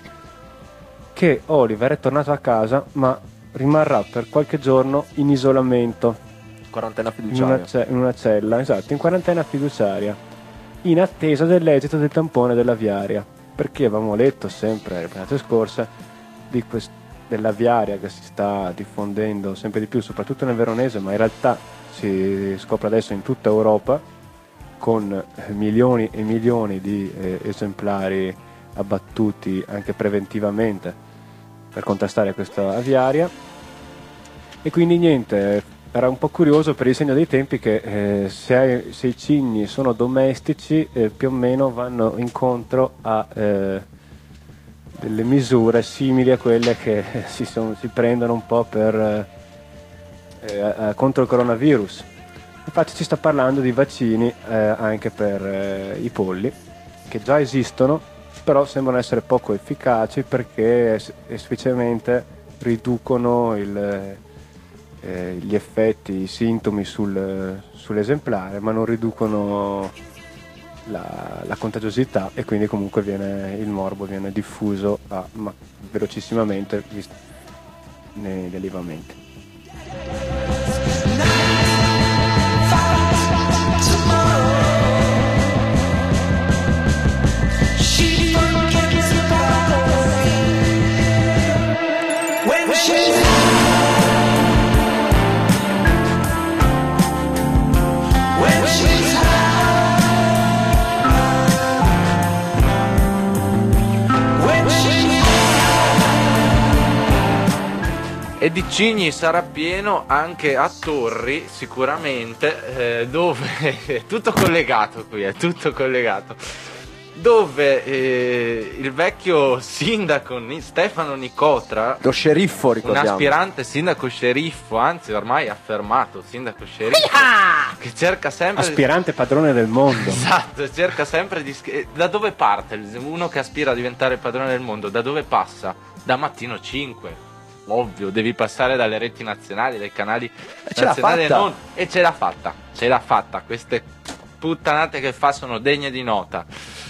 che Oliver è tornato a casa ma rimarrà per qualche giorno in isolamento, Quarantena in fiduciaria. una cella, esatto, in quarantena fiduciaria, in attesa dell'esito del tampone della viaria, perché avevamo letto sempre le puntate scorse della viaria che si sta diffondendo sempre di più, soprattutto nel veronese, ma in realtà si scopre adesso in tutta Europa, con milioni e milioni di esemplari abbattuti anche preventivamente per contrastare questa aviaria. E quindi niente, era un po' curioso per il segno dei tempi che se i cigni sono domestici più o meno vanno incontro a delle misure simili a quelle che si prendono un po' contro il coronavirus. Infatti si sta parlando di vaccini anche per i polli, che già esistono, però sembrano essere poco efficaci perché semplicemente riducono gli effetti, i sintomi sull'esemplare, ma non riducono la contagiosità, e quindi comunque il morbo viene diffuso velocissimamente negli allevamenti. E di cigni sarà pieno anche a Torri, sicuramente, dove è tutto collegato qui, è tutto collegato. Dove il vecchio sindaco Stefano Nicotra, Lo sceriffo, un ricordiamo. aspirante sindaco sceriffo, anzi ormai affermato sindaco sceriffo, che cerca sempre Aspirante padrone del mondo. Esatto, cerca sempre di da dove parte uno che aspira a diventare padrone del mondo? Da dove passa? Da Mattino 5. Ovvio, devi passare dalle reti nazionali, dai canali ce l'ha nazionali fatta. e ce l'ha fatta. Queste puttanate che fa sono degne di nota.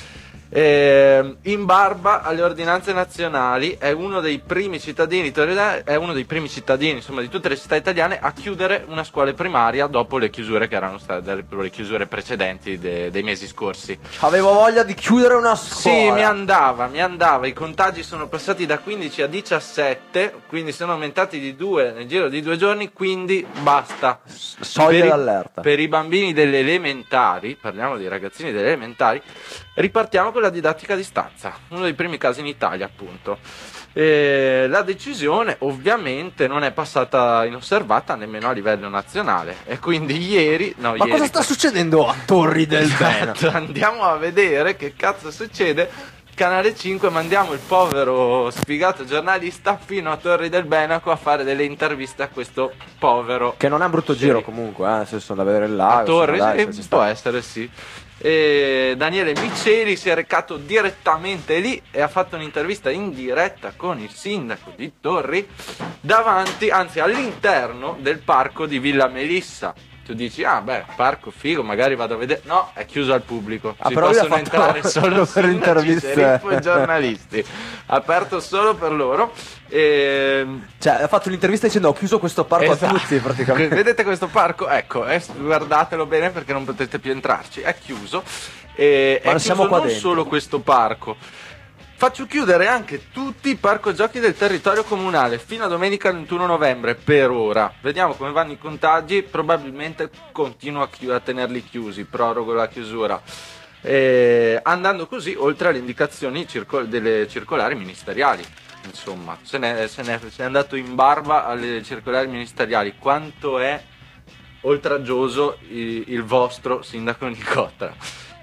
In barba alle ordinanze nazionali è uno dei primi cittadini insomma di tutte le città italiane a chiudere una scuola primaria dopo le chiusure che erano state le chiusure precedenti dei mesi scorsi. Avevo voglia di chiudere una scuola. Sì, mi andava, i contagi sono passati da 15 a 17, quindi sono aumentati di 2 nel giro di 2 giorni, quindi basta. Soglia d'allerta. Per i bambini delle elementari, parliamo dei ragazzini delle elementari, ripartiamo con la didattica a distanza, uno dei primi casi in Italia appunto. La decisione ovviamente non è passata inosservata nemmeno a livello nazionale e quindi ieri Cosa sta succedendo a Torri del Bene? Esatto, andiamo a vedere che cazzo succede. Canale 5, mandiamo il povero sfigato giornalista fino a Torri del Benaco a fare delle interviste a questo povero, Che non è un brutto giro comunque, nel senso da vedere là. a Torri, insomma, dai, sì, ci può sta. essere, sì. E Daniele Miceli si è recato direttamente lì e ha fatto un'intervista in diretta con il sindaco di Torri davanti, anzi all'interno del parco di Villa Melissa. Tu dici, parco figo, magari vado a vedere. No, è chiuso al pubblico. Ci però possono entrare solo per sindaci, interviste. sceriffo e giornalisti. Aperto solo per loro. Cioè, ha fatto un'intervista dicendo ho chiuso questo parco Esatto. a tutti praticamente. Vedete questo parco? Ecco, guardatelo bene perché non potete più entrarci. È chiuso. E Ma è siamo chiuso qua non dentro. solo questo parco. Faccio chiudere anche tutti i parco giochi del territorio comunale fino a domenica 21 novembre per ora. Vediamo come vanno i contagi, probabilmente continuo a tenerli chiusi, prorogo la chiusura. Andando così oltre alle indicazioni delle circolari ministeriali. Insomma, se n'è andato in barba alle circolari ministeriali. Quanto è oltraggioso il vostro sindaco Nicotra.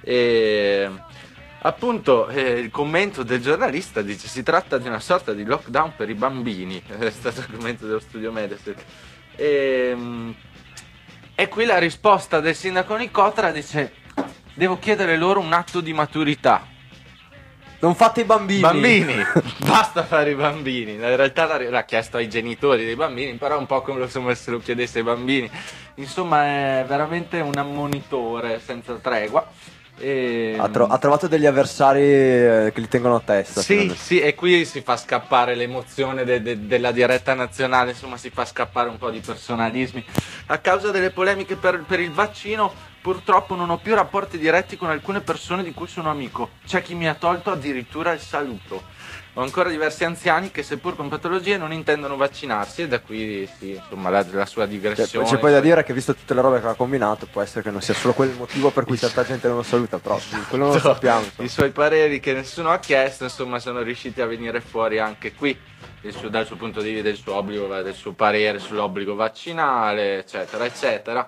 Appunto, il commento del giornalista dice: si tratta di una sorta di lockdown per i bambini. È stato il commento dello studio Mediaset. E qui la risposta del sindaco Nicotra dice: devo chiedere loro un atto di maturità. Non fate i bambini. Basta fare i bambini. In realtà l'ha chiesto ai genitori dei bambini, però è un po' come se lo chiedesse ai bambini. Insomma, è veramente un ammonitore senza tregua. Ha trovato degli avversari che li tengono a testa. Sì, e qui si fa scappare l'emozione della diretta nazionale, insomma si fa scappare un po' di personalismi. A causa delle polemiche per il vaccino, purtroppo non ho più rapporti diretti con alcune persone di cui sono amico. C'è chi mi ha tolto addirittura il saluto. Ho ancora diversi anziani che seppur con patologie non intendono vaccinarsi, e da qui sì, insomma la sua digressione. C'è poi da dire che visto tutte le robe che ha combinato può essere che non sia solo quel motivo per cui certa gente non lo saluta, però quello non lo sappiamo. I suoi pareri che nessuno ha chiesto, insomma, sono riusciti a venire fuori anche qui dal suo punto di vista, del suo obbligo, del suo parere sull'obbligo vaccinale, eccetera eccetera.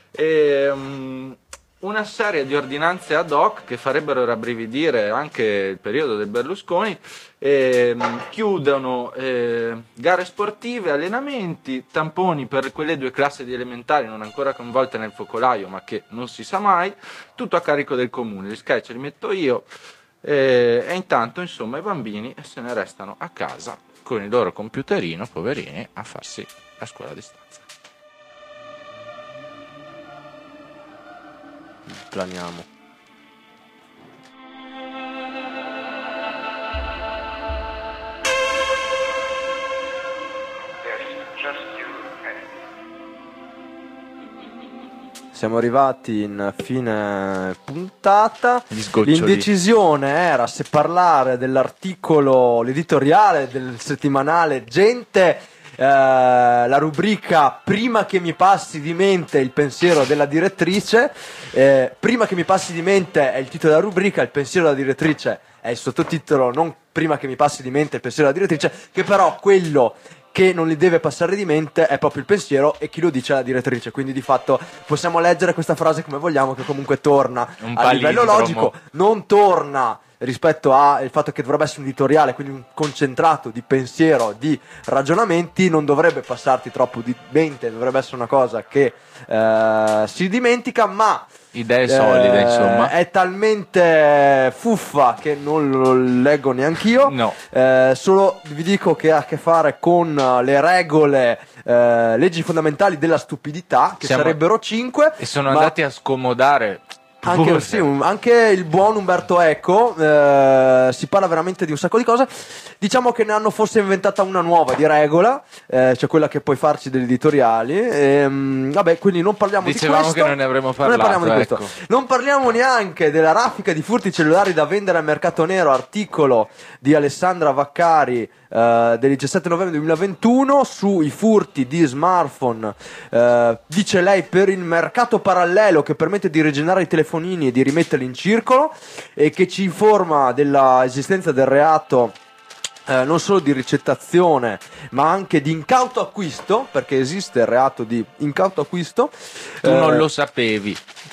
Una serie di ordinanze ad hoc che farebbero rabbrividire anche il periodo del Berlusconi. Chiudono gare sportive, allenamenti, tamponi per quelle 2 classi di elementari non ancora coinvolte nel focolaio, ma che non si sa mai, tutto a carico del comune. Gli sketch li metto io, e intanto insomma i bambini se ne restano a casa con il loro computerino, poverini, a farsi la scuola a distanza. Planiamo. Siamo arrivati in fine puntata. L'indecisione era se parlare dell'articolo, l'editoriale del settimanale Gente, la rubrica Prima che mi passi di mente il pensiero della direttrice. Prima che mi passi di mente è il titolo della rubrica, il pensiero della direttrice è il sottotitolo, non prima che mi passi di mente il pensiero della direttrice, che però quello che non gli deve passare di mente è proprio il pensiero, e chi lo dice è la direttrice, quindi di fatto possiamo leggere questa frase come vogliamo, che comunque torna a livello logico, non torna rispetto al fatto che dovrebbe essere un editoriale, quindi un concentrato di pensiero, di ragionamenti, non dovrebbe passarti troppo di mente, dovrebbe essere una cosa che si dimentica, ma idee solide, insomma. È talmente fuffa che non lo leggo neanch'io. No. Solo vi dico che ha a che fare con le regole, leggi fondamentali della stupidità, che sarebbero 5. E sono andati a scomodare anche il buon Umberto Eco. Si parla veramente di un sacco di cose. Diciamo che ne hanno forse inventata una nuova di regola, cioè quella che puoi farci degli editoriali. Vabbè, quindi non parliamo di questo. Dicevamo che non ne avremmo parlato. Non ne parliamo di questo. Non parliamo neanche della raffica di furti cellulari da vendere al mercato nero, articolo di Alessandra Vaccari del 17 novembre 2021 sui furti di smartphone. Dice lei: per il mercato parallelo che permette di rigenerare i telefonini e di rimetterli in circolo, e che ci informa dell'esistenza del reato non solo di ricettazione ma anche di incauto acquisto, perché esiste il reato di incauto acquisto. Tu non lo sapevi.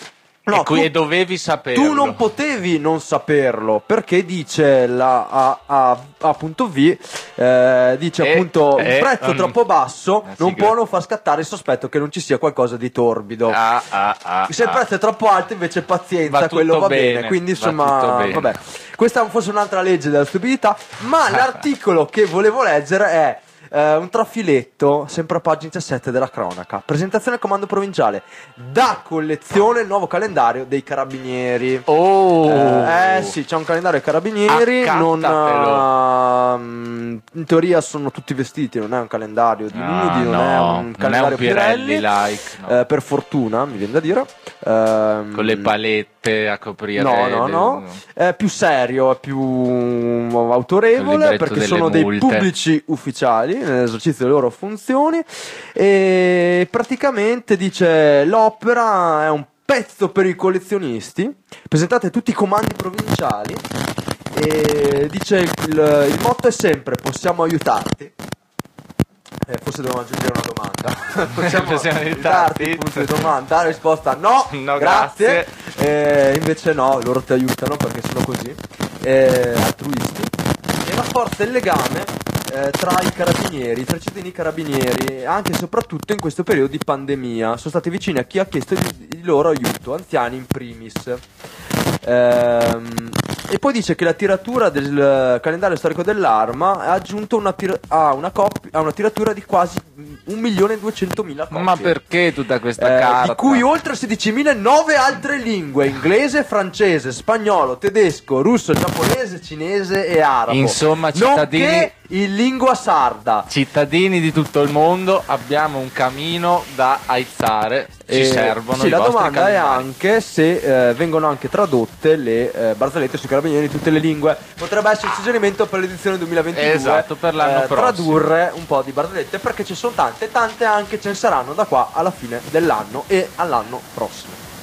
No, e dovevi saperlo. Tu non potevi non saperlo, perché dice appunto V, dice appunto un prezzo troppo basso non può non far scattare il sospetto che non ci sia qualcosa di torbido. Se il prezzo è troppo alto invece pazienza, quello va bene. Quindi insomma, vabbè. Questa fosse un'altra legge della stupidità, ma l'articolo che volevo leggere è un trafiletto, sempre a pagina 17 della cronaca. Presentazione al comando provinciale. Da collezione il nuovo calendario dei carabinieri. Sì, c'è un calendario dei carabinieri. In teoria sono tutti vestiti, non è un calendario di nudi, non è un calendario Pirelli like, no. Per fortuna, mi viene da dire. Con le palette a coprire. No. È più serio, è più autorevole, perché sono dei pubblici ufficiali nell'esercizio delle loro funzioni, e praticamente dice l'opera è un pezzo per i collezionisti, presentate tutti i comandi provinciali, e dice il motto è sempre possiamo aiutarti. Forse dobbiamo aggiungere una domanda. Possiamo aiutarti? Punto di domanda. La risposta no grazie. Invece no, loro ti aiutano perché sono così altruisti, e rafforza il legame tra i carabinieri, tra i cittadini carabinieri, anche e soprattutto in questo periodo di pandemia. Sono stati vicini a chi ha chiesto il loro aiuto, anziani in primis. E poi dice che la tiratura del calendario storico dell'Arma ha aggiunto una tiratura di quasi 1.200.000 copie. Ma perché tutta questa carta? Di cui oltre 16.000 in 9 altre lingue: inglese, francese, spagnolo, tedesco, russo, giapponese, cinese e arabo. Insomma, cittadini, nonché in lingua sarda. Cittadini di tutto il mondo, abbiamo un camino da aizzare. Ci servono i la vostri domanda calendari. è anche se vengono anche tradotte le barzellette sui carabinieri in tutte le lingue. Potrebbe essere un suggerimento per l'edizione 2022. Esatto, per l'anno prossimo. Tradurre un po' di barzellette, perché ci sono tante anche ce ne saranno da qua alla fine dell'anno e all'anno prossimo.